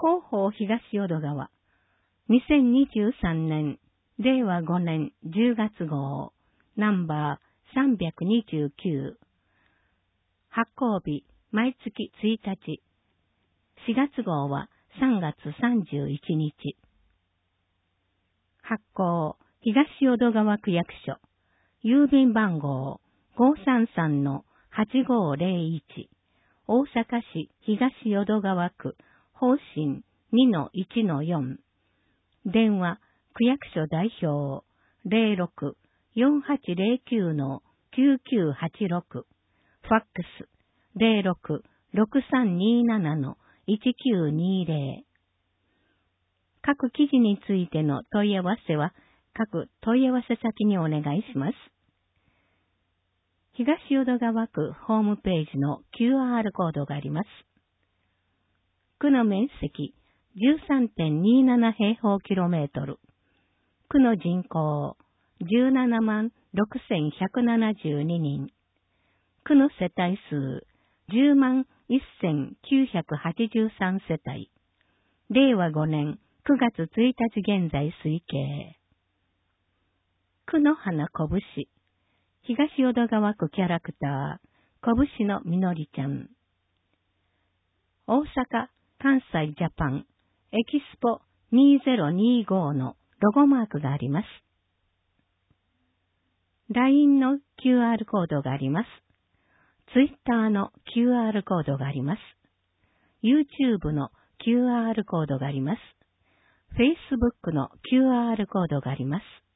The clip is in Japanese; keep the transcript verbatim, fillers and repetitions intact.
広報東淀川、にせんにじゅうさんねん、れいわごねんじゅうがつ号、ナンバーさんびゃくにじゅうきゅう。発行日、毎月ついたち。しがつ号はさんがつさんじゅういちにち。発行、東淀川区役所。郵便番号 ごーさんさんのはちごーぜろいち。大阪市東淀川区、方針 にのいちのよん。電話、区役所代表 ゼロろく よんはちゼロきゅうのきゅうきゅうはちろく。ファックス ゼロろく ろくさんにななのいちきゅうにぜろ。各記事についての問い合わせは、各問い合わせ先にお願いします。東淀川区ホームページの キューアール コードがあります。区の面積 じゅうさんてんになな 平方キロメートル。区の人口 じゅうななまんろくせんひゃくななじゅうににん。区の世帯数じゅうまんせんきゅうひゃくはちじゅうさん世帯。れいわごねんくがつついたち現在推計。区の花こぶし。東淀川区キャラクター、こぶしのみのりちゃん。大阪・関西ジャパンエキスポにせんにじゅうごのロゴマークがあります。ライン の キューアール コードがあります。Twitter の キューアール コードがあります。YouTube の キューアール コードがあります。Facebook の キューアール コードがあります。